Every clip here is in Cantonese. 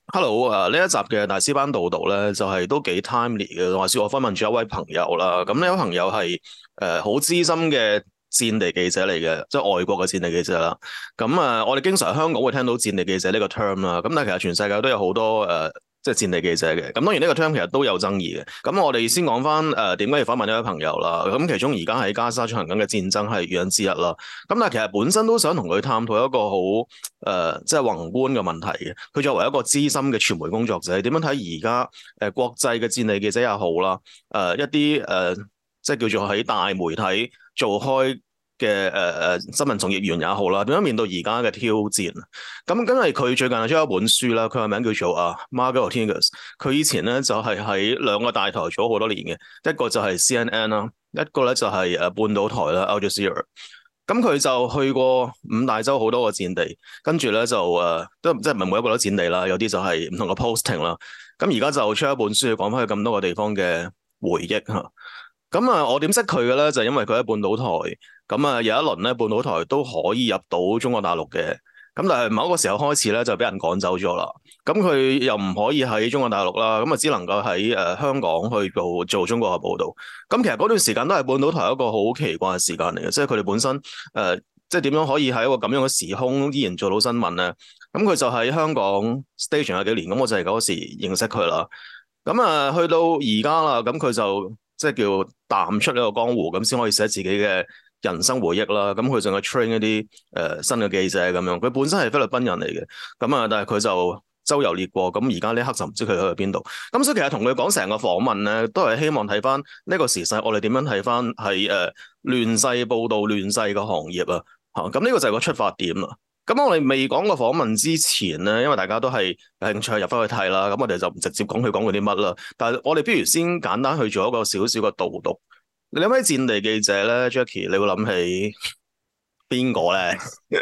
Hello，呢一集嘅大師班導讀咧，就係、都幾 timely 嘅。話說我訪問咗一位朋友啦，咁呢位朋友係好資深嘅戰地記者嚟嘅，即係外國嘅戰地記者啦。咁我哋經常喺香港會聽到戰地記者呢個 term 啦，咁但係其實全世界都有好多即係戰地記者嘅。咁當然呢個 term 其實都有爭議嘅。咁我哋先講翻點解要訪問呢位朋友啦。咁其中而家喺加沙進行緊嘅戰爭係原因之一啦。咁但係其實本身都想同佢探討一個好即係宏觀嘅問題嘅。佢作為一個資深嘅傳媒工作者，點樣睇而家國際嘅戰地記者也好啦，一啲即係叫做喺大媒體做開嘅新聞從業員也好啦，點樣面對而家嘅挑戰？咁因為佢最近係出咗一本書啦，佢個名叫做Margot Ortigas。佢以前咧就係喺兩個大台做咗好多年嘅，一個就係 CNN 啦，一個咧就係半島台啦 Al Jazeera。咁佢就去過五大洲好多個戰地，跟住咧就都即係唔係每一個都戰地啦，有啲就係唔同嘅 posting 啦。咁而家就出一本書，講翻佢咁多個地方嘅回憶嚇。咁我點識佢嘅咧？就係因為佢喺半島台，咁有一輪咧，半島台都可以入到中國大陸嘅。咁但係某一個時候開始咧，就俾人趕走咗啦。咁佢又唔可以喺中國大陸啦，咁只能夠喺香港去做中國嘅報導。咁其實嗰段時間都係半島台一個好奇怪嘅時間嚟嘅，即係佢哋本身即係點樣可以喺一個咁樣嘅時空依然做到新聞咧？咁佢就喺香港 station 有幾年，咁我就係嗰時認識佢啦。咁去到而家啦，咁佢就即係叫淡出呢個江湖，咁先可以寫自己嘅人生回憶啦。咁佢仲係 train 一啲新嘅記者咁樣。佢本身係菲律賓人嚟嘅，咁但係佢就周遊列國。咁而家呢刻就唔知佢去咗邊度。咁所以其實同佢講成個訪問咧，都係希望睇翻呢個時勢，我哋點樣睇翻喺亂世報導亂世嘅行業啊。嚇，咁呢個就係個出發點啦。咁我哋未講個訪問之前咧，因為大家都係有興趣入翻去睇啦，咁我哋就唔直接講佢講過啲乜啦。但係我哋不如先簡單去做一個少少嘅導讀。你諗起戰地記者咧，Jackie，你會諗起邊個咧？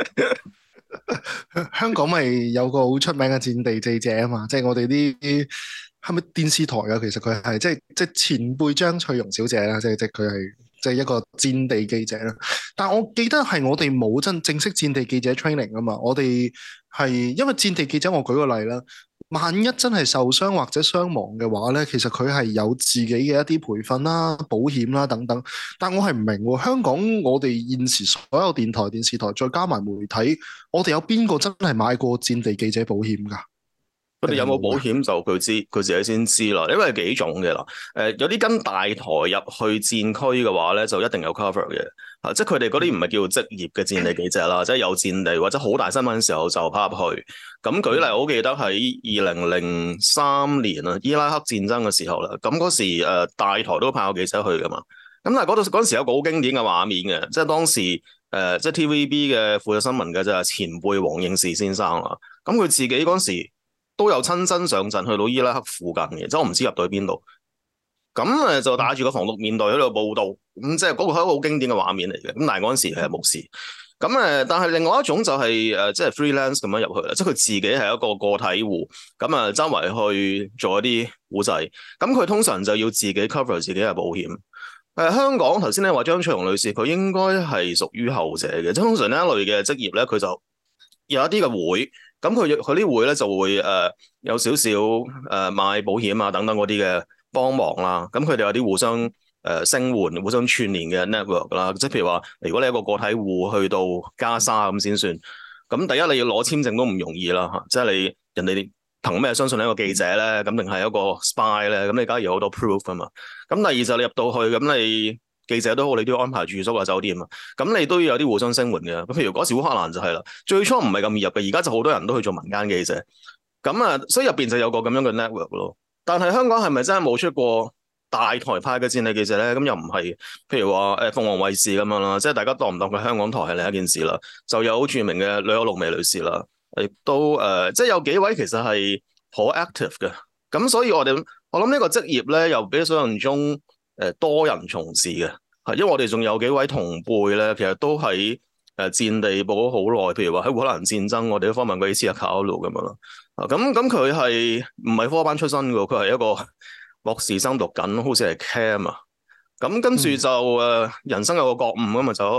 香港咪有個好出名嘅戰地記者啊嘛，即係我哋啲係咪電視台啊？其實佢係即係前輩張翠容小姐啦，即係佢係即係一個戰地記者啦。但我記得係我哋冇正式戰地記者 training 啊嘛，我哋係因為戰地記者，我舉個例啦。萬一真係受傷或者傷亡嘅話咧，其實佢係有自己嘅一啲培訓啦、保險啦等等。但我係唔明喎，香港我哋現時所有電台、電視台再加埋媒體，我哋有邊個真係買過戰地記者保險㗎？ 佢哋有冇保定係冇㗎？ 險就佢知，佢自己先知啦。因為幾種嘅啦，有啲跟大台入去戰區嘅話咧，就一定有 cover 嘅。即係佢哋嗰啲唔係叫職業嘅戰地記者啦，即係有戰地或者好大新聞嘅時候就跑入去。咁舉例，我好記得喺2003年啊，伊拉克戰爭嘅時候啦，咁嗰時大台都派個記者去噶嘛。咁但係嗰陣時有個好經典嘅畫面嘅，即係當時即係 TVB 嘅負責新聞嘅就係前輩黃應士先生啦。咁佢自己嗰時都有親身上陣去到伊拉克附近嘅，即係我唔知入到去邊度。咁就戴住個防毒面具喺度報道，咁即係嗰個係一個好經典嘅畫面嚟嘅。咁但係嗰陣時係冇事。咁但係另外一種就係即係 freelance 咁樣入去啦，即係佢自己係一個個體戶，咁周圍去做一啲古仔。咁佢通常就要自己 cover 自己嘅保險。香港頭先你話張翠容女士，佢應該係屬於後者嘅，即係通常呢一類嘅職業咧，佢就有一啲嘅會。咁佢啲會咧就會有少少買保險啊等等嗰啲嘅幫忙啦。咁佢哋有啲互相聲援、互相串聯嘅 network 啦。即係譬如話，如果你一個個體戶去到加沙咁先算。咁第一你要攞簽證都唔容易啦嚇，即係你人哋憑咩相信你一個記者咧？咁定係一個 spy 咧？咁你梗係有好多 proof 啊嘛。咁第二就你入到去，咁你記者都好，你都要安排住宿啊、酒店啊，咁你都要有啲互相聲援嘅。咁譬如嗰時烏克蘭就係啦，最初唔係咁易入嘅，而家就好多人都去做民間記者。咁所以入邊就有個咁樣嘅 network 咯。但係香港係咪真係冇出過大台派嘅戰地記者咧？咁又唔係。譬如話鳳凰衛視咁樣啦，即係大家當唔當佢香港台係另一件事啦。就有好著名嘅呂可露薇女士啦，亦都即係有幾位其實係好 active 嘅。咁所以我諗呢個職業咧，又比想象中多人從事嘅。因為我哋仲有幾位同輩咧，其實都喺戰地報咗好耐。譬如話喺烏克蘭戰爭，我哋都訪問過幾次阿卡奧魯咁樣啦。咁佢係唔係科班出身嘅？佢係一個博士生讀緊，好似係 Cam 啊。咁跟住就人生有個覺悟咁啊，走咗去。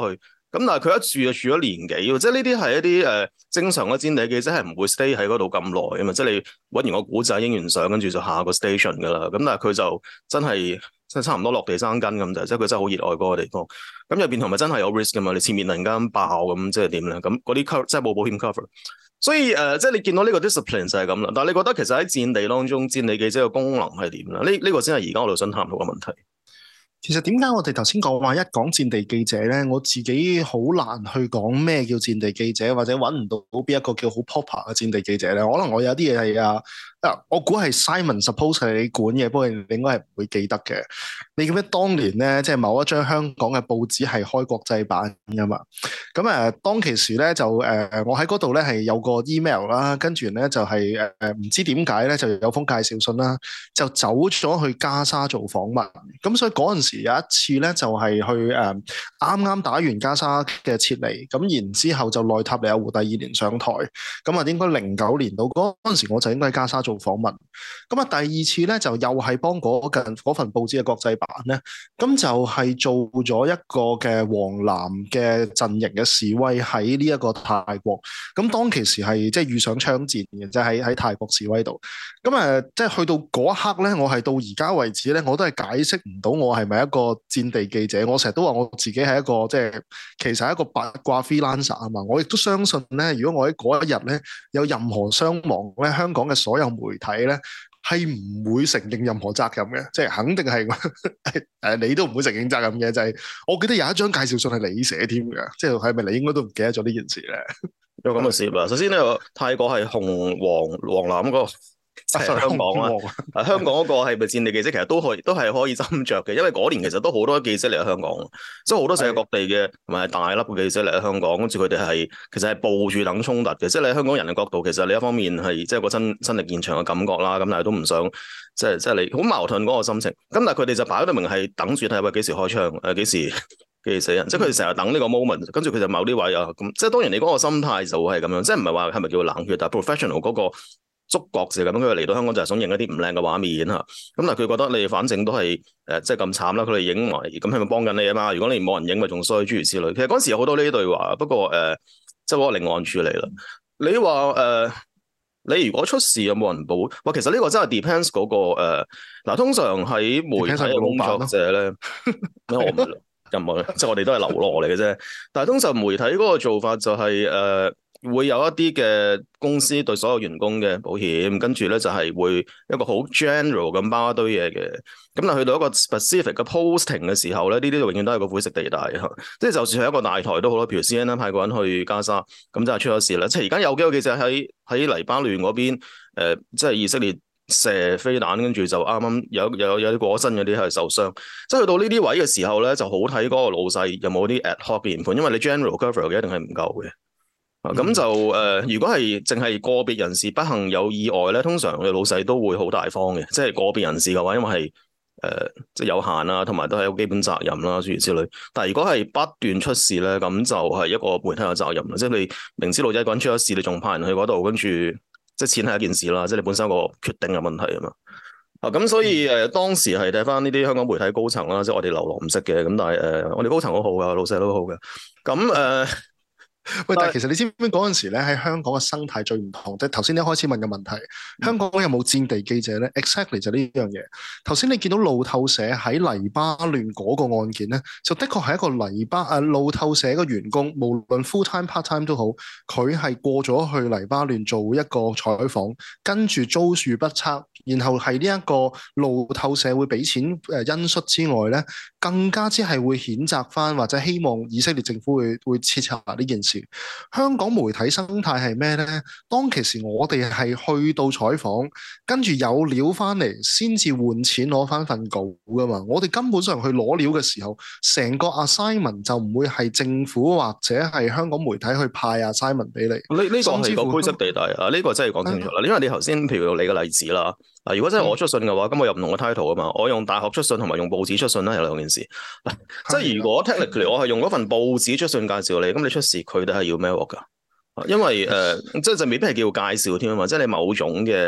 咁但係佢一住就住咗年幾喎，即係呢啲係一啲正常嘅戰地記者係唔會 stay 喺嗰度咁耐啊嘛，即係你揾完個古仔影完相，跟住就下個 station 噶啦。咁但係佢就真係即係差唔多落地生根咁就，即係佢真係好熱愛嗰個地方。咁入邊同埋真係有 risk 噶嘛，你前面突然間爆咁，即係點咧？咁嗰啲 cover 即係冇保險 cover。所以即係你見到呢個 discipline 就係咁啦。但係你覺得其實喺戰地當中，戰地記者嘅功能係點咧？呢個先係而家我哋想探討嘅問題。 其實點解我哋頭先講話一講戰地記者咧，我自己好難去講咩叫戰地記者，或者揾唔到邊一個叫好 proper 嘅戰地記者咧。可能我有啲嘢係我估係 Simon suppose 係你管嘅，不過你應該係唔會記得嘅。你記唔記得當年咧，即係某一張香港嘅報紙係開國際版噶嘛？咁當其時咧就我喺嗰度咧係有個 email 啦，跟住咧就係唔知點解咧就有封介紹信啦，就走咗去加沙做訪問。咁所以嗰陣時有一次咧就係去啱啱打完加沙嘅撤離，咁然之後就內塔尼亞胡第二年上台，咁啊應該09年到嗰陣時我就應該喺加沙做訪問。咁啊第二次咧就又係幫嗰份報紙嘅國際版咧，咁就係做咗一個嘅黃藍嘅陣營嘅示威喺呢一個泰國。咁當其時係即係遇上槍戰嘅，即係喺泰國示威度。咁即係去到嗰一刻咧，我係到而家為止咧，我都係解釋唔到我係咪一個戰地記者。我成日都話我自己係一個即係其實係一個八卦 freelancer 啊嘛。我亦都相信咧，如果我喺嗰一日咧有任何傷亡咧，香港嘅所有媒體咧係唔會承認任何責任嘅，即係肯定係你都唔會承認責任嘅。就係我記得有一張介紹信係你寫添嘅，即係係咪你應該都唔記得咗呢件事咧？ 有咁嘅事啦。首先呢個泰國係紅黃藍嗰個。即係香港啦，香港嗰個係咪戰地記者？其實都係可以斟酌嘅，因為嗰年其實都好多記者嚟喺香港，即係好多世界各地嘅同埋大粒嘅記者嚟喺香港，跟住佢哋係其實係冒住等衝突嘅，即係你喺香港人嘅角度，其實你一方面係即係個親歷現場嘅感覺啦，咁但係都唔想即係你好矛盾嗰個心情。咁但係佢哋就擺到明係等住睇下幾時開槍，幾時死人，即係佢哋成日等呢個 moment， 跟住佢就某啲位啊咁，即係當然你嗰個心態就係咁樣，即係唔係話係咪叫冷血，但係 professional 嗰個觸覺就係咁，佢嚟到香港就係想影一啲唔靚嘅畫面嚇，咁但係佢覺得你反正都係即係咁慘啦，佢哋影埋，咁係咪幫緊你啊嘛？如果你冇人影，咪仲衰諸如此類。其實嗰陣時有好多呢啲對話，不過即係嗰個另案處理啦。你話你如果出事有冇人保？哇，其實呢個真係 depends 嗰個嗱，通常喺媒體嘅工作者咧，我唔係任何，即係我哋都係流落嚟嘅啫。但係通常媒體嗰個做法就係會有一啲嘅公司對所有員工嘅保險，跟住咧就係會一個好 general 咁包一堆嘢嘅。咁但係去到一個 specific 嘅 posting 嘅時候咧，呢啲就永遠都係個灰色地帶嚇。即係就算係一個大台都好啦，譬如 CNN 派個人去加沙，咁就係出咗事啦。即係而家有幾個記者喺黎巴嫩嗰邊，即係以色列射飛彈，跟住就啱啱有啲過身嗰啲係受傷。即係去到呢啲位嘅時候咧，就好睇嗰個老細有冇啲 ad hoc 嘅研判，因為你 general cover 嘅一定係唔夠嘅。咁就如果係淨係個別人士不幸有意外咧，通常我哋老細都會好大方嘅，即係個別人士嘅話，因為係即係有限啦，同埋都係有基本責任啦，諸如此類。但係如果係不斷出事咧，咁就係一個媒體嘅責任啦。即係你明知老仔個人出咗事，你仲派人去嗰度，跟住即係錢係一件事啦，即係你本身有個決定嘅問題啊嘛。咁所以當時係睇翻呢啲香港媒體高層啦，即係我哋流落唔識嘅，咁但係我哋高層好好噶，老細都好嘅，咁喂，但係其實你知唔知嗰陣時咧喺香港嘅生態最唔同？即係頭先一開始問嘅問題，香港有冇戰地記者咧？Exactly 就呢樣嘢。頭先你見到路透社喺黎巴嫩嗰個案件咧，就的確係一個路透社嘅員工，無論 full time part time 都好，佢係過咗去黎巴嫩做一個採訪，跟住遭遇不測，然後係呢一個路透社會俾錢恩恤之外咧，更加之係會譴責翻或者希望以色列政府會徹查呢件事。香港媒體生態係咩呢？當其時我哋係去到採訪，跟住有料翻嚟先至換錢攞翻份稿噶嘛。我哋根本上去攞料嘅時候，成個 assignment 就唔會係政府或者係香港媒體去派 assignment 俾你。呢個係個灰色地帶啊！呢個真係講清楚啦。因為你頭先譬如你嘅例子啦，如果真係我出信嘅話，咁我有唔同嘅 title 啊嘛。我用大學出信同埋用報紙出信咧，有兩件事。即係如果 technically 我係用嗰份報紙出信介紹你，咁你出事佢哋係要咩鑊㗎？因為即係就未必係叫介紹添啊嘛，即係你某種嘅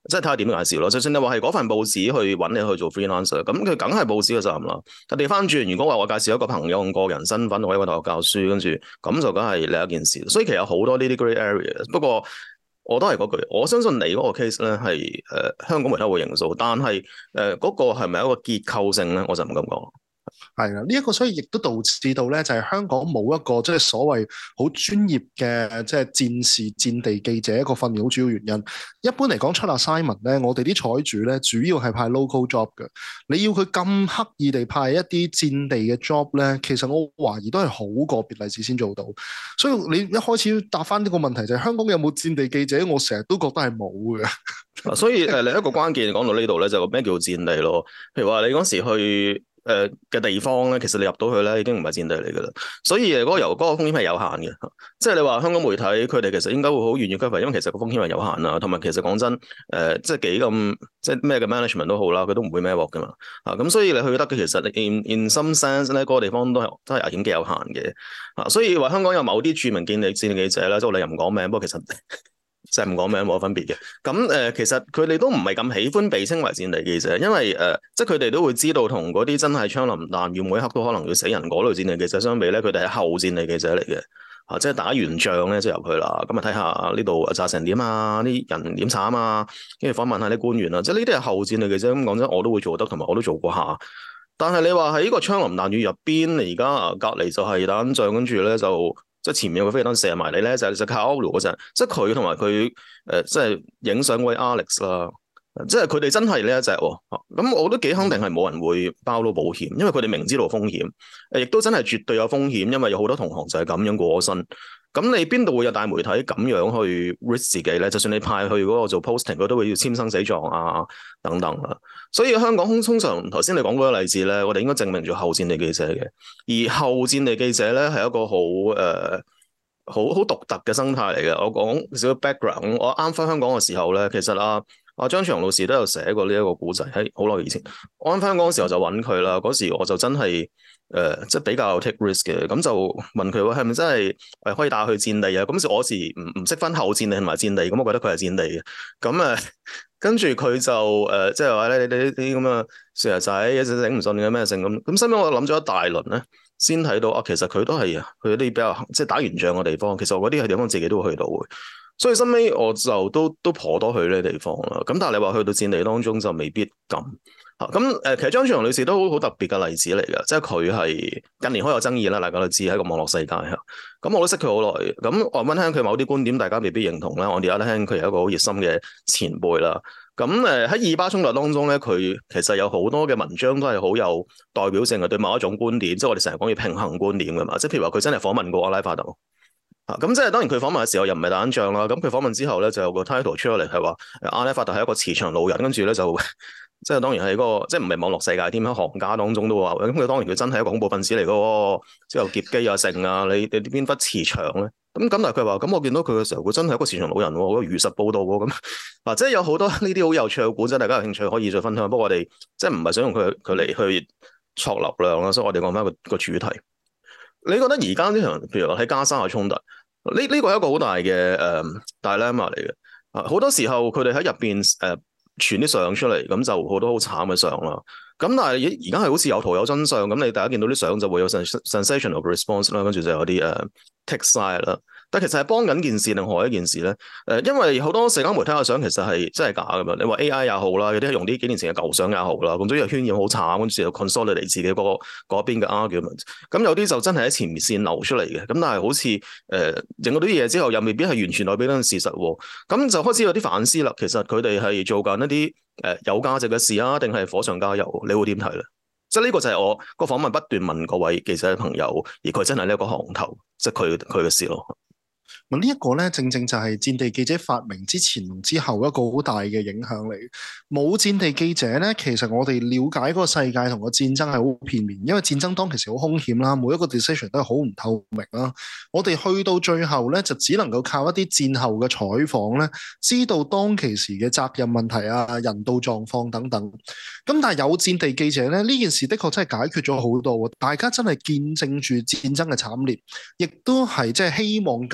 即係睇下點介紹咯。就算你話係嗰份報紙去揾你去做 freelancer，咁佢梗係報紙嘅責任啦。但調翻轉，如果話我介紹一個朋友用個人身份，我喺個大學教書，跟住咁就梗係另一件事。所以其實有好多呢啲 grey area。不過我都係嗰句，我相信你嗰個 case 咧係香港媒體會認數，但係嗰個係咪一個結構性咧，我就唔敢講。 係啦，呢一個所以亦都導致到咧，就係香港冇一個即係所謂好專業嘅即係戰士戰地記者一個訓練好主要原因。一般嚟講出 assignment 咧，我哋啲採主咧主要係派 local job 嘅。你要佢咁刻意地派一啲戰地嘅 job咧，其實我懷疑都係好個別例子先做到。所以你一開始答翻呢個問題就係香港有冇戰地記者，我成日都覺得係冇嘅。 所以另一個關鍵講到呢度咧，就咩叫戰地咯？譬如話你嗰時去嘅地方咧，其實你入到去咧已經唔係戰地嚟噶啦，所以嗰個風險係有限嘅。即係你話香港媒體佢哋其實應該會好願意 cover，因為其實個風險係有限啦，同埋其實講真即係幾咁即係咩嘅 management 都好啦，佢都唔會孭鑊噶嘛。咁所以你去得嘅其實 in some sense 咧，嗰個地方都係危險幾有限嘅。所以話香港有某啲著名戰地記者咧，即係我哋又唔講名，不過其實即係唔講名冇分別嘅。咁其實佢哋都唔係咁喜歡被稱為戰地記者，因為即係佢哋都會知道同嗰啲真係槍林彈雨每一刻都可能要死人嗰類戰地記者相比咧，佢哋係後戰地記者嚟嘅。即係打完仗咧就入去啦，咁啊睇下呢度炸成點啊，啲人點慘啊，跟住訪問下啲官員啊，即係呢啲係後戰地記者。咁講真，我都會做得，同埋我都做過下。但係你話喺呢個槍林彈雨入邊，而家隔離就係打緊仗，跟住咧就即係前面有個飛彈射埋嚟咧，就靠歐羅嗰陣，即係佢同埋佢即係影相嗰位 Alex 啦，即係佢哋真係呢一隻喎。咁我都幾肯定係冇人會包到保險，因為佢哋明知道風險，亦都真係絕對有風險，因為有好多同行就係咁樣過咗身。咁你邊度會有大媒體咁樣去 risk 自己咧？就算你派去嗰個做 posting，佢都會要簽生死狀啊等等啦。所以香港通常頭先你講嗰個例子咧，我哋應該證明咗後戰地記者嘅，而後戰地記者咧係一個好獨特嘅生態嚟嘅。我講少少 background，我啱返香港嘅時候咧，其實張超雄老師都有寫過呢一個古仔，喺好耐以前。我啱返香港嘅時候就揾佢啦，嗰時我就真係即係比較 take risk 嘅，咁就問佢話係咪真係可以帶去戰地啊？咁時我時唔識分後戰地同埋戰地，咁我覺得佢係戰地嘅。咁跟住佢就即係話咧，你啲咁嘅成日仔一直頂唔順嘅咩性咁。咁後尾我諗咗一大輪咧，先睇到其實佢都係去一啲比較即係打完仗嘅地方。其實我嗰啲係地方自己都會去到嘅。所以後尾我就都頗多去呢啲地方啦。咁但係你話去到戰地當中就未必咁。咁其實張超雄女士都好特別嘅例子嚟嘅，即係佢係近年好有爭議啦，大家都知喺個網絡世界嚇。咁我都識佢好耐，咁我問聽佢某啲觀點，大家未必認同啦。我哋而家聽佢係一個好熱心嘅前輩啦。咁喺以巴衝突當中咧，佢其實有好多嘅文章都係好有代表性嘅，對某一種觀點，即係我哋成日講要平衡觀點㗎嘛。即係譬如話佢真係訪問過阿拉法特。咁即係當然佢訪問嘅時候又唔係打緊仗啦。咁佢訪問之後咧就有個 title 出咗嚟係話阿拉法特係一個慈祥老人，跟住咧就即係當然係嗰個即係唔係網絡世界添，喺行家當中都話咁佢當然佢真係一個恐怖分子嚟嘅喎，之後劫機啊成啊，你邊忽慈祥咧？咁但係佢話咁我見到佢嘅時候，佢真係一個慈祥老人喎，好如實報導喎咁。即係有好多呢啲好有趣嘅故仔，大家有興趣可以再分享。不過我哋即係唔係想用佢嚟去戳流量啦，所以我哋講翻個主題。你覺得而家呢場譬如話喺加沙嘅衝突，呢個係一個好大嘅dilemma 嚟嘅。好多時候佢哋喺入邊傳啲相出嚟，咁就好多好慘嘅相啦。咁但係而家係好似有圖有真相，咁你大家見到啲相就會有 sensational response 啦，跟住就有啲take side 啦。但其實係幫緊件事定害一件事咧？因為好多社交媒體嘅相其實係真係假㗎嘛。你話 AI 也好啦，有啲係用啲幾年前嘅舊相也好啦，咁都有渲染好慘，跟住又 consolidate 自己嗰邊嘅 argument。咁有啲就真係喺前線流出嚟嘅，咁但係好似整嗰啲嘢之後，又未必係完全代表緊事實喎。咁就開始有啲反思啦。其實佢哋係做緊一啲有價值嘅事啊，定係火上加油？你會點睇咧？即係呢個就係我個訪問不斷問各位記者嘅朋友，而佢真係呢一個行頭，即係佢嘅事咯。 呢一個咧，正正就係戰地記者發明之前同之後一個好大嘅影響嚟。冇戰地記者咧，其實我哋了解嗰個世界同個戰爭係好片面，因為戰爭當其時好兇險啦，每一個 decision 都係好唔透明啦。我哋去到最後咧，就只能夠靠一啲戰後嘅採訪咧，知道當其時嘅責任問題啊、人道狀況等等。咁但係有戰地記者咧，呢件事的確真係解決咗好多，大家真係見證住戰爭嘅慘烈，亦都係即係希望更加之唔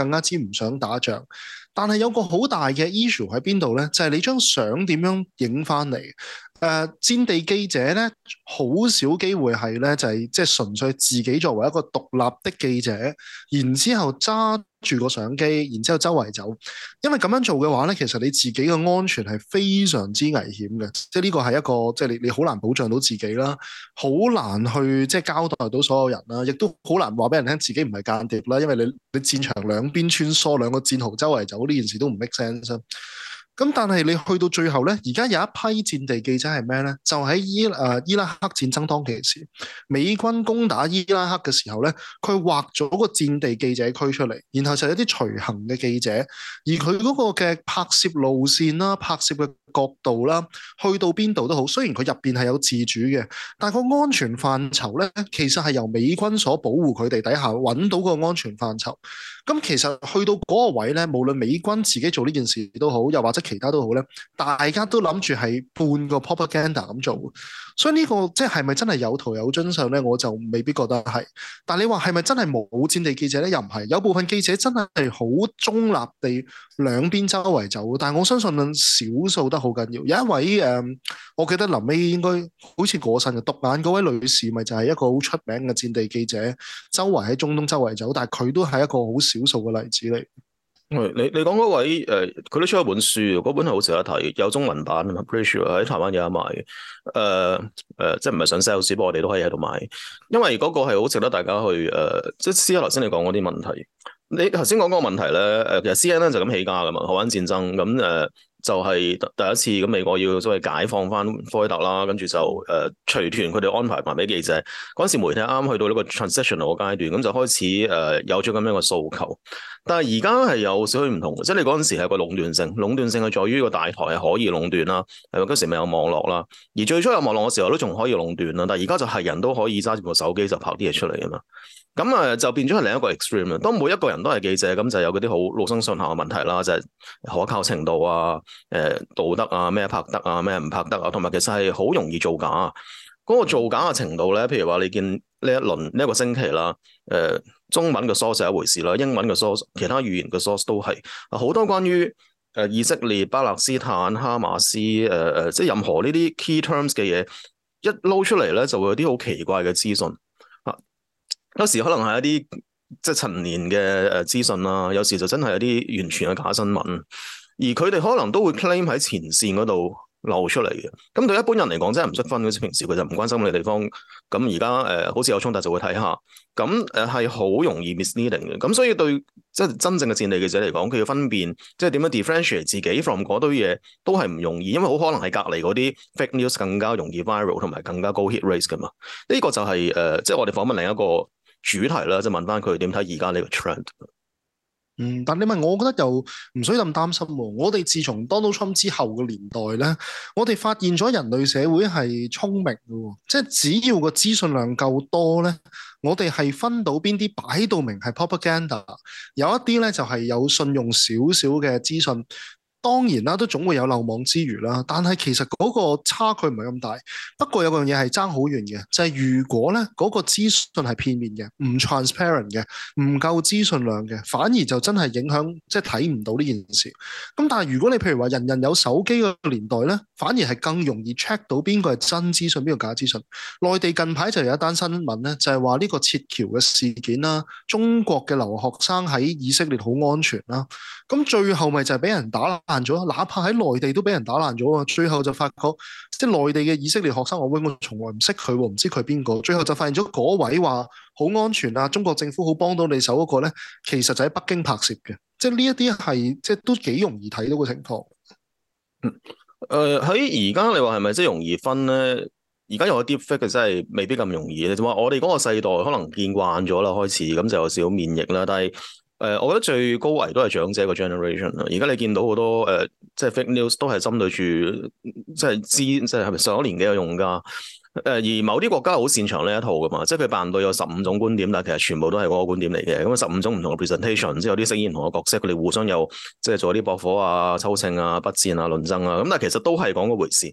唔想打仗。但係有個好大嘅 issue 喺邊度咧？就係你張相點樣影翻嚟？戰地記者咧，好少機會係咧，就係即係純粹自己作為一個獨立的記者，然之後揸住個相機，然之後周圍走。因為咁樣做嘅話咧，其實你自己嘅安全係非常之危險嘅，即係呢個係一個即係你好難保障到自己啦，好難去即係交代到所有人啦，亦都好難話俾人聽自己唔係間諜啦，因為你戰場兩邊穿梭，兩個戰壕周圍走呢件事都唔 make sense。咁但係你去到最後咧，而家有一批戰地記者係咩咧？就喺伊拉克戰爭當其時，美軍攻打伊拉克嘅時候咧，佢劃咗個戰地記者區出嚟，然後就有啲隨行嘅記者，而佢嗰個嘅拍攝路線啦、拍攝嘅角度啦，去到邊度都好，雖然佢入邊係有自主嘅，但係個安全範疇咧，其實係由美軍所保護佢哋底下揾到個安全範疇。咁其實去到嗰個位咧，無論美軍自己做呢件事都好，又或者其他都好咧，大家都諗住係半個 propaganda 咁做，所以呢個即係咪真係有圖有真相咧？我就未必覺得係。但你話係咪真係冇戰地記者咧？又唔係，有部分記者真係好中立地兩邊周圍走，但係我相信少數得好緊要。有一位我記得臨尾應該好似過身嘅獨眼嗰位女士，咪就係一個好出名嘅戰地記者，周圍喺中東周圍走，但係佢都係一個好少數嘅例子嚟。 你講嗰位佢都出咗本書，嗰本係好值得睇，有中文版啊嘛 pretty sure 喺台灣有得賣。即係唔係想 sales，不過我哋都可以喺度買，因為嗰個係好值得大家去即係思考頭先你講嗰啲問題。你頭先講嗰個問題咧，其實 CNN 就咁起家噶嘛，海灣戰爭咁就係第一次咁美國要所謂解放翻科威特啦，跟住就隨團佢哋安排埋俾記者。嗰陣時媒體啱去到呢個 transitional 嘅階段，咁就開始有咗咁樣嘅訴求。但係而家係有少許唔同，即係你嗰陣時係個壟斷性，壟斷性係在於個大台係可以壟斷啦，係嗰時未有網絡啦。而最初有網絡嘅時候都仲可以壟斷啦，但係而家就係人都可以揸住部手機就拍啲嘢出嚟啊嘛。咁就變咗係另一個 extreme 啦。當每一個人都係記者，咁就有嗰啲好老生常談嘅問題啦，就係可靠程度啊、道德啊、咩拍得啊、咩唔拍得啊，同埋其實係好容易造假啊。嗰個造假嘅程度咧，譬如話你見呢一輪呢一個星期啦，中文嘅 source 係一回事啦，英文嘅 source、其他語言嘅 source 都係好多關於以色列、巴勒斯坦、哈馬斯即係任何呢啲 key terms 嘅嘢一撈出嚟咧，就會有啲好奇怪嘅資訊。有時可能係一啲即係陳年嘅資訊啦，有時就真係有啲完全嘅假新聞，而佢哋可能都會 claim 喺前線嗰度流出嚟嘅。咁對一般人嚟講，真係唔識分嘅，平時佢就唔關心你地方。咁而家好似有衝突就會睇下，咁係好容易 misleading 嘅。咁所以對即係真正嘅戰地記者嚟講，佢要分辨即係點樣 differentiate 自己 from 嗰堆嘢，都係唔容易，因為好可能係隔離嗰啲 fake news 更加容易 viral 同埋更加高 hit rate 噶嘛。呢個就係即係我哋訪問另一個主題啦，就問翻佢點睇而家呢個 trend。 但你問我，我覺得又唔需要咁擔心喎。我哋自從 Donald Trump 之後嘅年代咧，我哋發現咗人類社會係聰明嘅喎，即係只要個資訊量夠多咧，我哋係分到邊啲擺到明係 propaganda，有一啲咧就係有信用少少嘅資訊。當然啦，都總會有漏網之魚啦，但係其實嗰個差距唔係咁大。不過有樣嘢係爭好遠嘅，就係如果咧嗰個資訊係片面嘅、唔 transparent 嘅、唔夠資訊量嘅，反而就真係影響即係睇唔到呢件事。咁但係如果你譬如話人人有手機嘅年代咧，反而係更容易 check 到邊個係真資訊、邊個假資訊。內地近排就有一單新聞咧，就係話呢個撤僑嘅事件啦，中國嘅留學生喺以色列好安全啦，咁最後咪就係俾人打爛咗，哪怕喺內地都俾人打爛咗啊！最後就發覺，即係內地嘅以色列學生，我從來唔識佢，唔知佢邊個。最後就發現咗嗰位話好安全啊，中國政府好幫到你手嗰個咧，其實就喺北京拍攝嘅。即係呢一啲係即係都幾容易睇到嘅情況。 喺而家你話係咪即係容易分咧？而家有個 deepfake 真係未必咁容易嘅，就話我哋嗰個世代可能見慣咗啦，開始咁就有少少免疫啦，但係。我覺得最高危都係長者個 generation 啦。而家你見到好多即係 fake news 都係針對住即係係咪上咗年紀嘅用家。而某啲國家好擅長呢一套噶嘛，即係佢扮到有15種觀點，但係其實全部都係嗰個觀點嚟嘅。咁15種唔同嘅 presentation，即係有啲飾演唔同嘅角色，佢哋互相有即係做啲駁火啊、抽秤啊、筆戰啊、論爭啊。咁但係其實都係講嗰回事。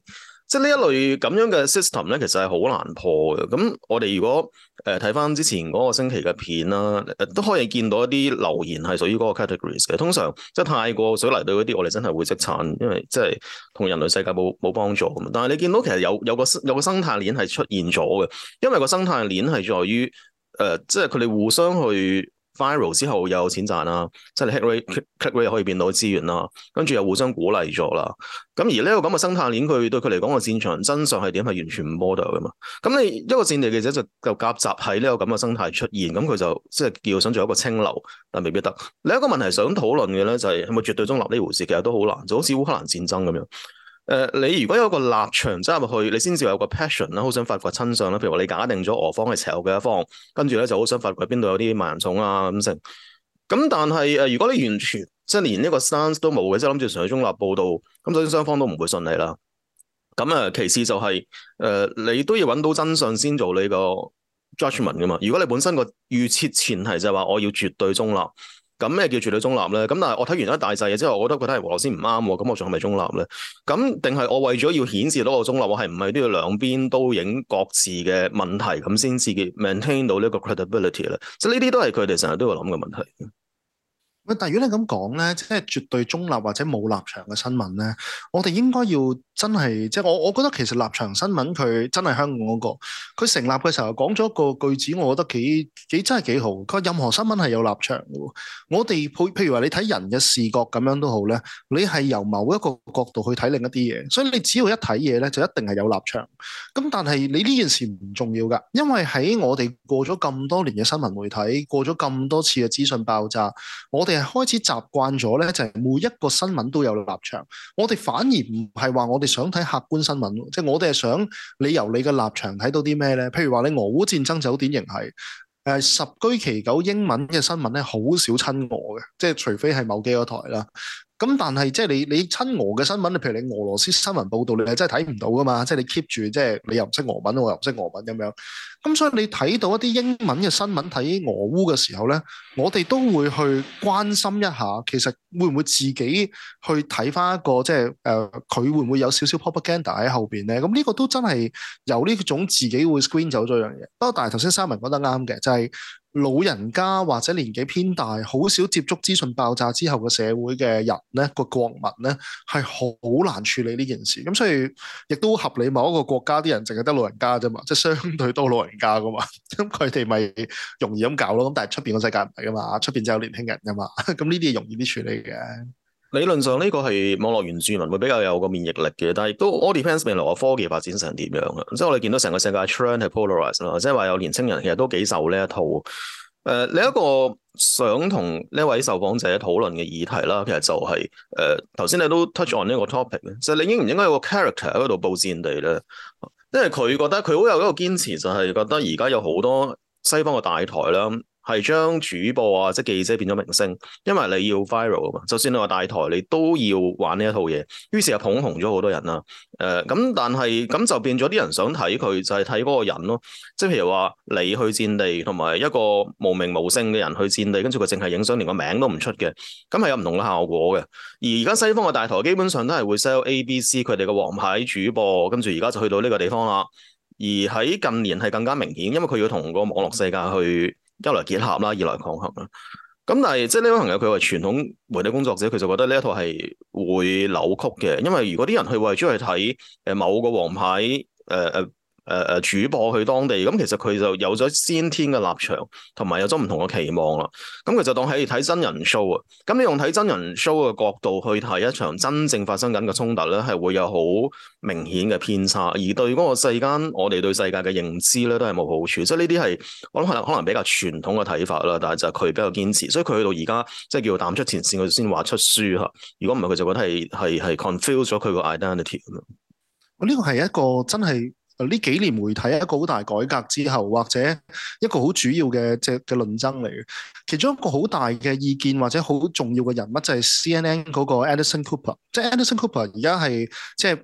即係呢一類咁樣嘅 system 咧，其實係好難破嘅。咁我哋如果睇翻之前嗰個星期嘅片啦，都可以見到一啲留言係屬於嗰個 categories 嘅。通常即係太過水泥對嗰啲，我哋真係會即鏟，因為即係同人類世界冇幫助咁。但係你見到其實有個生態鏈係出現咗嘅，因為個生態鏈係在於即係佢哋互相去 viral 之後又有錢賺啦，即係你 click rate 可以變到資源啦，跟住又互相鼓勵咗啦。咁而呢個咁嘅生態鏈，佢對佢嚟講個戰場真相係點係完全唔 model 噶嘛。咁你一個戰地記者就夾雜喺呢個咁嘅生態出現，咁佢就即係叫想做一個清流，但未必得。另一個問題想討論嘅咧就係係咪絕對中立呢回事，其實都好難，就好似烏克蘭戰爭咁樣。你如果有個立場走入去，你先至有個 passion 啦，好想發掘真相啦。譬如話你假定咗俄方係邪惡嘅一方，跟住咧就好想發掘邊度有啲萬人冢啊咁成。咁但係如果你完全即係連一個 stance 都冇嘅，即係諗住純粹中立報導，咁首先雙方都唔會信你啦。咁其次就係你都要揾到真相先做你個 judgment 噶嘛。如果你本身個預設前提就係話我要絕對中立。咁咩叫絕對中立咧？咁但係我睇完一大紮嘢之後，我都覺得係俄羅斯唔啱喎。咁我仲係咪中立咧？咁定係我為咗要顯示到個中立，我係唔係都要兩邊都影各自嘅問題，咁先至 maintain 到呢個 credibility 咧？即係呢啲都係佢哋成日都會諗嘅問題。 喂，但係如果你咁講咧，即係絕對中立或者冇立場嘅新聞咧，我哋應該要真係，即係我覺得其實立場新聞佢真係香港嗰個，佢成立嘅時候講咗一個句子，我覺得幾真係幾好。佢話任何新聞係有立場嘅喎，我哋譬如話你睇人嘅視覺咁樣都好咧，你係由某一個角度去睇另一啲嘢，所以你只要一睇嘢咧，就一定係有立場。咁但係你呢件事唔重要㗎，因為喺我哋過咗咁多年嘅新聞媒體，過咗咁多次嘅資訊爆炸，我哋係開始習慣咗咧，就係每一個新聞都有立場。我哋反而唔係話我哋想睇客觀新聞，即係我哋係想你由你嘅立場睇到啲咩咧？譬如話你俄烏戰爭就好典型係。十居其九英文嘅新聞咧，好少親俄嘅，即係除非係某幾個台啦。咁但係即係你親俄嘅新聞，你譬如你俄羅斯新聞報導，你係真係睇唔到噶嘛？即係你 keep 住，即係你又唔識俄文，我又唔識俄文咁樣。咁所以你睇到一啲英文嘅新聞，睇俄烏嘅時候咧，我哋都會去關心一下，其實會唔會自己去睇翻一個即係佢會唔會有少少 propaganda 喺後邊咧？咁呢個都真係由呢種自己會 screen 走咗樣嘢。不過但係頭先Simon講得啱嘅，就係老人家或者年紀偏大，好少接觸資訊爆炸之後嘅社會嘅人咧，個國民咧係好難處理呢件事。咁所以亦都合理，某一個國家啲人淨係得老人家啫嘛，即係相對多老人家噶嘛，咁佢哋咪容易咁搞咯。咁但係出邊個世界唔係噶嘛，出邊就有年輕人噶嘛，咁呢啲係容易啲處理嘅。 理論上呢個係網絡原住民會比較有個免疫力嘅，但係亦都 all depends 未來個科技發展成點樣嘅。即係我哋見到成個世界 trend 係 polarize 啦，即係話有年青人其實都幾受呢一套。另一個想同呢位受訪者討論嘅議題啦，其實就係頭先你都 touch on 呢個 topic 咧，就係你應唔應該有個 character 喺嗰度報戰地咧？因為佢覺得佢好有一個堅持，就係覺得而家有好多西方嘅大台啦。係將主播啊，即係記者變咗明星，因為你要 viral 啊嘛。就算你話大台，你都要玩呢一套嘢，於是就捧紅咗好多人啦。咁但係咁就變咗啲人想睇佢，就係睇嗰個人咯。即係譬如話你去戰地，同埋一個無名無姓嘅人去戰地，跟住佢淨係影相，連個名都唔出嘅，咁係有唔同嘅效果嘅。而而家西方嘅大台基本上都係會 sell ABC 佢哋嘅王牌主播，跟住而家就去到呢個地方啦。而喺近年係更加明顯，因為佢要同個網絡世界去一來結合啦，二來抗衡啦。咁但係即係呢位朋友佢話傳統媒體工作者，佢就覺得呢一套係會扭曲嘅，因為如果啲人去為咗去睇某個王牌主播去當地，咁其實佢就有咗先天嘅立場，同埋有咗唔同嘅期望啦。咁佢就當係睇真人 show 啊。咁你用睇真人 show 嘅角度去睇一場真正發生緊嘅衝突咧，係會有好明顯嘅偏差，而對嗰個世間，我哋對世界嘅認知咧都係冇好處。即係呢啲係我諗可能比較傳統嘅睇法啦，但係就係佢比較堅持，所以佢去到而家即係叫淡出前線，佢先話出書嚇。如果唔係，佢就覺得係 confuse 咗佢個 identity 咁樣。 呢個係一個真係。呢幾年媒體一個好大改革之後，或者一個好主要嘅嘅論爭嚟嘅。其中一個好大嘅意見或者好重要嘅人物就係 CNN 嗰個 Anderson Cooper。即係 Anderson Cooper 而家係即係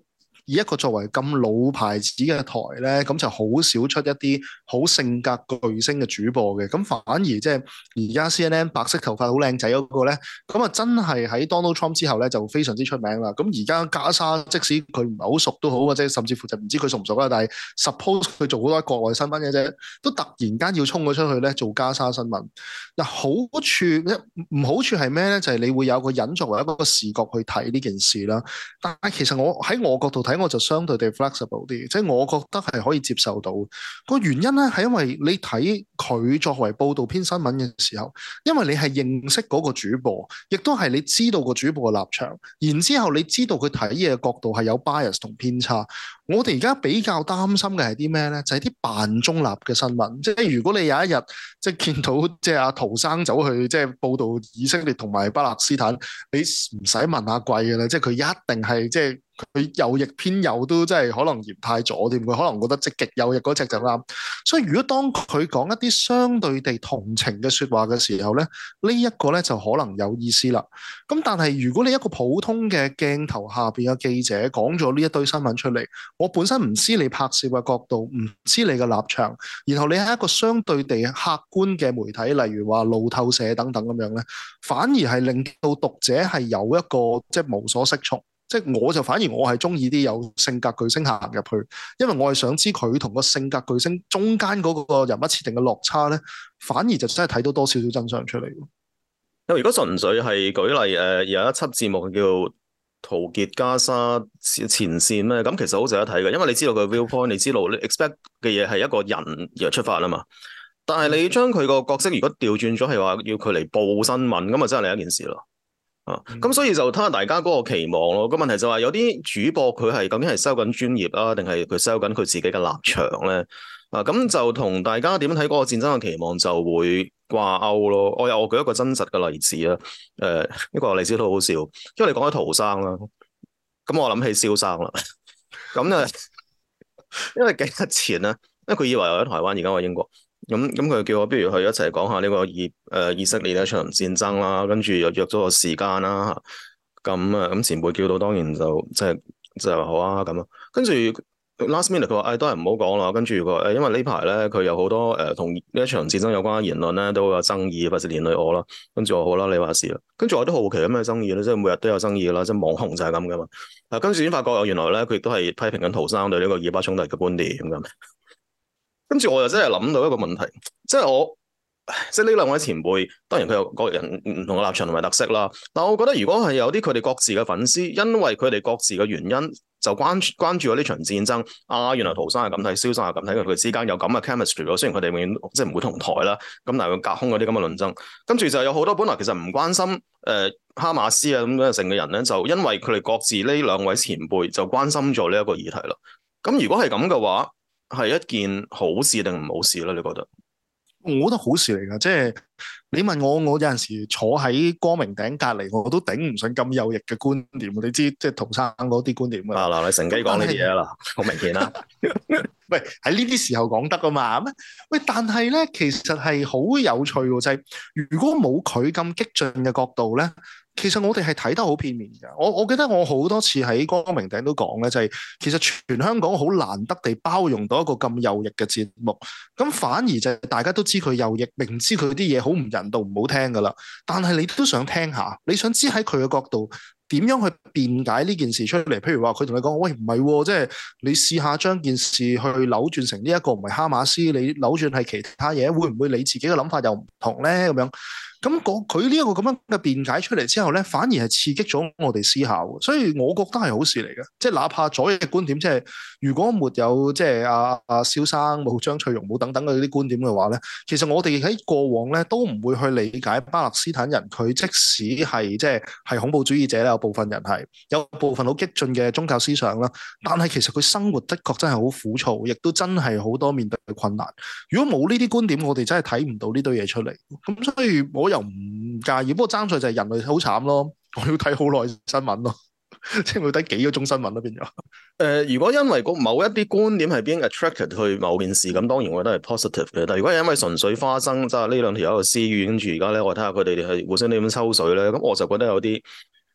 以一個作為咁老牌子嘅台咧，咁就好少出一啲好性格巨星嘅主播嘅，咁反而即係而家 CNN 白色頭髮好靚仔嗰個咧，咁啊真係喺 Donald Trump 之後咧就非常之出名啦。咁而家加沙即使佢唔係好熟都好，或者甚至乎就唔知佢熟唔熟啦，但係 suppose 佢做好多國內新聞嘅啫，都突然間要衝咗出去咧做加沙新聞。嗱，好處唔好處係咩咧？就係你會有個人作為一個視覺去睇呢件事啦。但係其實我喺我角度睇，我就相對地 flexible 啲，即係我覺得係可以接受到。個原因咧係因為你睇佢作為報導篇新聞嘅時候，因為你係認識嗰個主播，亦都係你知道個主播嘅立場，然之後你知道佢睇嘢嘅角度係有 bias 同偏差。我哋而家比較擔心嘅係啲咩咧？就係啲扮中立嘅新聞，即係如果你有一日即係見到即係阿陶生走去即係報導以色列同埋巴勒斯坦，你唔使問阿貴嘅啦，即係佢一定係即係佢右翼偏右都真係可能嫌太左添，佢可能覺得積極右翼嗰隻就啱。所以如果當佢講一啲相對地同情嘅説話嘅時候咧，呢一個咧就可能有意思啦。咁但係如果你一個普通嘅鏡頭下邊嘅記者講咗呢一堆新聞出嚟，我本身唔知你拍攝嘅角度，唔知你嘅立場，然後你係一個相對地客觀嘅媒體，例如話路透社等等咁樣咧，反而係令到讀者係有一個即係無所適從。即係我就反而我係中意啲有性格巨星行入去，因為我係想知佢同個性格巨星中間嗰個人物設定嘅落差咧，反而就真係睇到多少少真相出嚟。 如果純粹係舉例，有一輯節目叫陶傑加沙前線咧，咁其實好值得睇嘅，因為你知道佢 viewpoint，你知道你 expect 嘅嘢係一個人而出發啊嘛。但係你將佢個角色如果調轉咗，係話要佢嚟報新聞，咁啊真係另一件事咯。咁所以就睇下大家嗰個期望咯。個問題就係有啲主播佢係究竟係收緊專業啊，定係佢收緊佢自己嘅立場咧？咁就同大家點樣睇嗰個戰爭嘅期望就會掛鈎咯。我舉一個真實嘅例子啊，一個例子都好笑，因為你講起陶生啦，咁我諗起蕭生啦。咁啊，因為幾日前咧，因為佢以為我喺台灣，而家我喺英國。咁佢叫我不如去一齊講下呢個以色列呢場戰爭啦，跟住又約咗個時間啦。咁前輩叫到當然就即係話好啊咁啊。跟住 last minute 佢話都係唔好講啦。跟住佢話因為呢排咧佢有好多同呢一場戰爭有關嘅言論咧都有爭議，或者連累我啦。跟住我好啦，你話事啦。跟住我都好奇咁嘅爭議咧，即係每日都有爭議啦，即係網紅就係咁噶嘛。跟住先發覺原來咧佢亦都係批評緊陶生對呢個以巴衝突嘅觀點咁。跟住我又真係諗到一個問題，即係呢兩位前輩，當然佢有個人唔同嘅立場同埋特色啦。但我覺得如果係有啲佢哋各自嘅粉絲，因為佢哋各自嘅原因，就關注咗呢場戰爭。原來陶生係咁睇，蕭生係咁睇，佢哋之間有咁嘅 chemistry 咯。雖然佢哋永遠即係唔會同台啦，咁但係佢隔空嗰啲咁嘅論爭，跟住就有好多本來其實唔關心哈馬斯啊咁樣成嘅人咧，就因為佢哋各自呢兩位前輩就關心咗呢一個議題啦。咁如果係咁嘅話，係一件好事定唔好事咧？你覺得？ 我覺得好事嚟㗎，即係你問我，我有陣時坐喺光明頂隔離，我都頂唔順咁右翼嘅觀點。你知即係陶生嗰啲觀點㗎。 嗱，你乘機講呢啲嘢啦，好明顯啦。 喂，喺呢啲時候講得啊嘛？喂，但係咧，其實係好有趣喎，就係如果冇佢咁激進嘅角度咧。其實我哋係睇得好片面㗎。我記得我好多次喺光明頂都講咧，就係其實全香港好難得地包容到一個咁右翼嘅節目，咁反而就係大家都知佢右翼，明知佢啲嘢好唔人道、唔好聽㗎啦，但係你都想聽下，你想知喺佢嘅角度點樣去辯解呢件事出嚟。譬如話佢同你講，喂，唔係喎，即係你試下將件事去扭轉成呢一個唔係哈馬斯，你扭轉係其他嘢，會唔會你自己嘅諗法又唔同咧？咁樣。咁佢呢一個咁樣嘅辯解出嚟之後咧，反而係刺激咗我哋思考，所以我覺得係好事嚟嘅。即係哪怕左翼嘅觀點，即係如果沒有即係阿蕭生冇張翠容冇等等嗰啲觀點嘅話咧，其實我哋喺過往咧都唔會去理解巴勒斯坦人佢即使係即係恐怖主義者啦，有部分人係有部分好激進嘅宗教思想啦，但係其實佢生活的確真係好苦燥，亦都真係好多面對困難。如果冇呢啲觀點，我哋真係睇唔到呢堆嘢出嚟。咁所以我又唔介意，不過爭在就係人類好慘咯，我要睇好耐新聞咯，即係要睇幾個鐘新聞咯變咗。 如果因為某一啲觀點係 being attracted 去某件事，咁當然我覺得係 positive 嘅。但係如果係因為純粹花生，即係呢兩條友嘅私語，跟住而家咧我睇下佢哋係互相點樣抽水咧，咁我就覺得有啲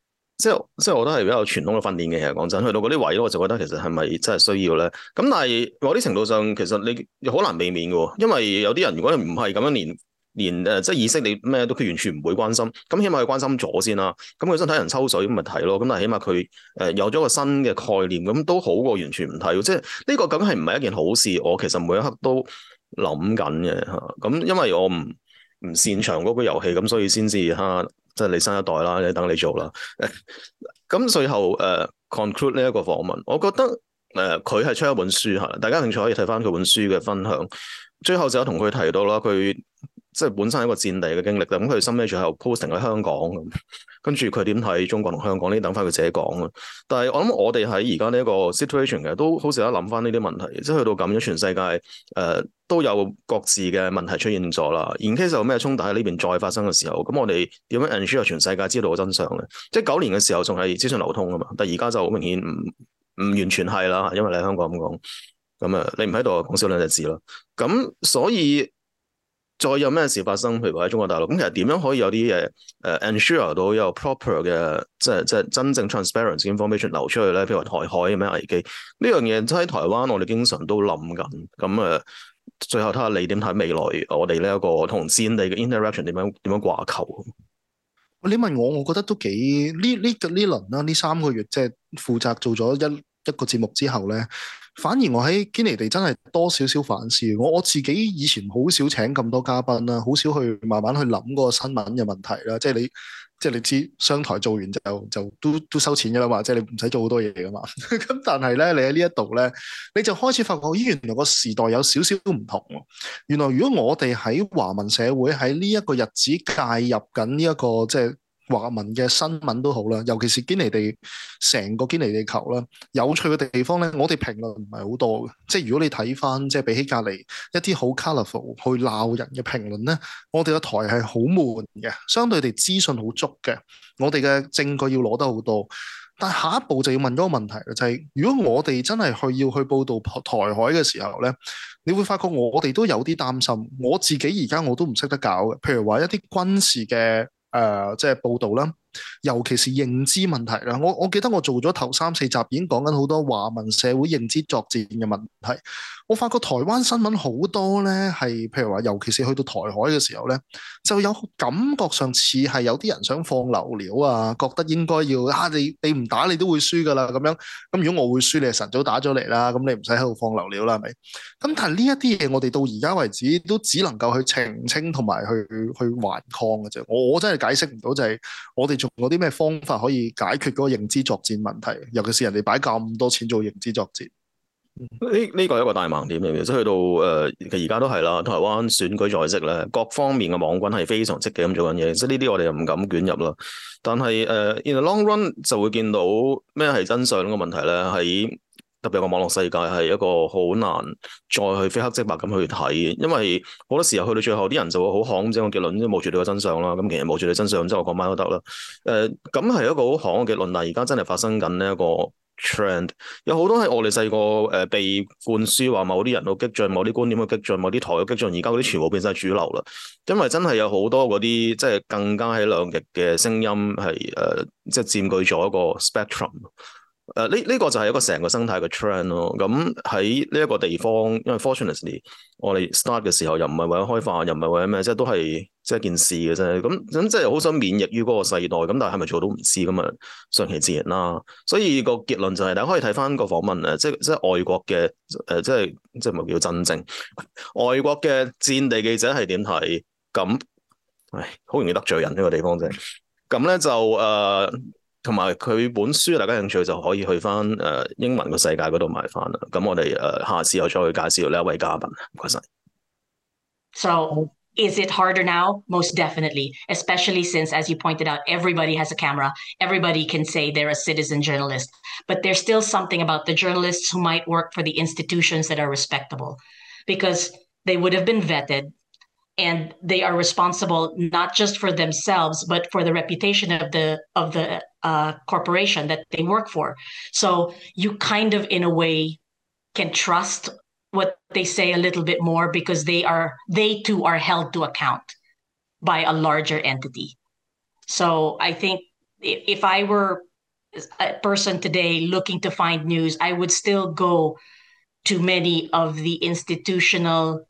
即係我覺得係比較傳統嘅訓練嘅。其實講真，去到嗰啲位我就覺得其實係咪真係需要咧？咁但係某啲程度上，其實你好難避免嘅喎，因為有啲人如果你唔係咁樣連即係意識你咩都佢完全唔會關心，咁起碼佢關心咗先啦。咁佢想睇人抽水咁咪睇咯。咁但係起碼佢有咗個新嘅概念，咁都好過完全唔睇。即係呢個梗係唔係一件好事？我其實每一刻都諗緊嘅嚇。咁因為我唔擅長嗰個遊戲，咁所以先至嚇，即係你新一代啦，你等你做啦。咁最後conclude 呢一個訪問，我覺得佢係出一本書嚇，大家有興趣可以睇翻佢本書嘅分享。最後就有同佢提到啦，佢即係本身係一個戰地嘅經歷，咁佢收尾最後 posting 喺香港咁，跟住佢點睇中國同香港呢？等翻佢自己講啊。但係我諗我哋喺而家呢一個 situation 嘅都好值得諗翻呢啲問題，即係去到咁樣，全世界都有各自嘅問題出現咗啦。in case 有咩衝突喺呢邊再發生嘅時候，咁我哋點樣 ensure 全世界知道個真相咧？即係9年嘅時候仲係資訊流通啊嘛，但係而家就好明顯唔完全係啦，因為你喺香港咁講，咁你唔喺度講少兩隻字咯。咁所以再有咩事發生，譬如話喺中國大陸，咁其實點樣可以有啲嘢ensure 到有 proper 嘅即係真正 transparent information 流出去咧？譬如話台海有咩危機呢樣嘢，即喺台灣我哋經常都諗緊。咁最後睇下你點睇未來我哋呢一個同戰地嘅 interaction 點樣掛鈎？ 你問我，我覺得都幾呢輪啦，呢3個月即係負責做咗一個節目之後咧，反而我喺堅尼地真係多少少反思。我自己以前好少請咁多嘉賓啦，好少去慢慢去諗嗰個新聞嘅問題啦。即係你知商台做完就都收錢噶啦嘛，即係你唔使做好多嘢噶嘛。咁但係咧，你喺呢一度咧，你就開始發覺，咦，原來個時代有少少唔同喎。原來如果我哋喺華文社會喺呢一個日子介入緊呢一個即係華文嘅新聞都好啦，尤其是堅尼地成個堅尼地球啦，有趣嘅地方咧，我哋評論唔係好多嘅。即係如果你睇翻，即係比起隔離一啲好 colourful 去鬧人嘅評論咧，我哋個台係好悶嘅，相對地資訊好足嘅，我哋嘅證據要攞得好多。但係下一步就要問嗰個問題啦，就係如果我哋真係要去報導台海嘅時候咧，你會發覺我哋都有啲擔心。我自己而家我都唔識得搞嘅，譬如話一啲軍事嘅即係報導啦，尤其是認知問題啦。我記得我做咗頭3、4集已經講緊好多華文社會認知作戰嘅問題。我發覺台灣新聞好多咧，係譬如話，尤其是去到台海嘅時候咧，就有感覺上似係有啲人想放流料啊，覺得應該要你唔打你都會輸噶啦咁樣。咁如果我會輸，你係晨早打咗嚟啦，咁你唔使喺度放流料啦，係咪？咁但係呢一啲嘢，我哋到而家為止都只能夠去澄清同埋去頑抗嘅啫。我真係解釋唔到，就係我哋仲有啲咩方法可以解決嗰個認知作戰問題，尤其是人哋擺咁多錢做認知作戰。 呢個係一個大盲點嚟嘅，即係去到而家都係啦。台灣選舉在即咧，各方面嘅網軍係非常積極咁做緊嘢，即係呢啲我哋又唔敢捲入啦。但係in the long run 就會見到咩係真相呢個問題咧，喺特別個網絡世界係一個好難再去非黑即白咁去睇，因為好多時候去到最後啲人就會好巷咁整個結論，即係冇絕對嘅真相啦。咁其實冇絕對真相，即係我講乜都得啦。咁係一個好巷嘅結論，但係而家真係發生緊呢一個trend，有好多係我哋細個被灌輸話某啲人好激進，某啲觀點好激進，某啲台好激進，而家嗰啲全部變晒主流啦。因為真係有好多嗰啲即係更加喺兩極嘅聲音係即係佔據咗一個 spectrum。呢個就係一個成個生態嘅 trend 咯。咁喺呢一個地方，因為 fortunately 我哋 start 嘅時候又唔係為咗開飯，又唔係為咗咩，即係都係即係件事嘅啫。咁即係好想免疫於嗰個世代，咁但係係咪做到唔知咁啊？順其自然啦。所以個結論就係大家可以睇翻個訪問啊，即係外國嘅即係唔係叫真正外國嘅戰地記者係點睇？咁好容易得罪人呢個地方啫。咁咧就同埋佢本書，大家興趣就可以去翻英文個世界嗰度買翻啦。咁我哋下次又再去介紹呢一位嘉賓。唔該晒。 So is it harder now? Most definitely, especially since, as you pointed out, everybody has a camera. Everybody can say they're a citizen journalist. But there's still something about the journalists who might work for the institutions that are respectable because they would have been vetted. And they are responsible not just for themselves, but for the reputation of the corporation that they work for. So you kind of, in a way, can trust what they say a little bit more because they too are held to account by a larger entity. So I think if I were a person today looking to find news, I would still go to many of the institutional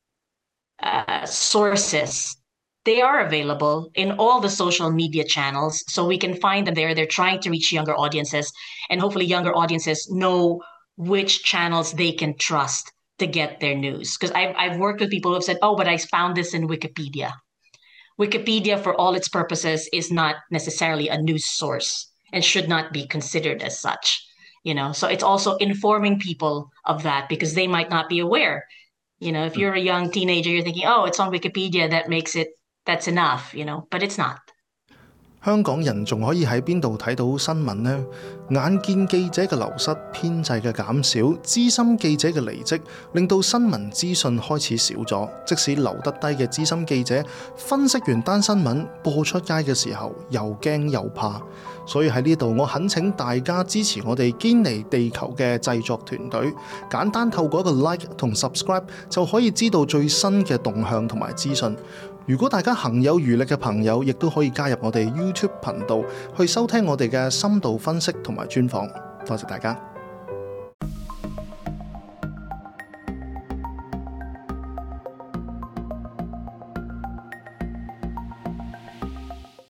sources. They are available in all the social media channels, so we can find them there. They're trying to reach younger audiences, and hopefully younger audiences know which channels they can trust to get their news. Because I've worked with people who have said, oh, but I found this in Wikipedia. Wikipedia, for all its purposes, is not necessarily a news source and should not be considered as such. So it's also informing people of that, because they might not be aware. If you're a young teenager, you're thinking, oh, it's on Wikipedia, that's enough, but it's not. 香港人仲可以喺邊度睇到新聞呢？眼見記者嘅流失、編制嘅減少、資深記者嘅離職，令到新聞資訊開始少咗。即使留得低嘅資深記者，分析完單新聞播出街嘅時候，又驚又怕。所以喺呢度，我懇請大家支持我哋堅尼地球嘅製作團隊，簡單透過一個 like 同 subscribe 就可以知道最新嘅動向同埋資訊。如果大家行有餘力嘅朋友，亦都可以加入我哋 YouTube 頻道去收聽我哋嘅深度分析同埋專訪。多謝大家。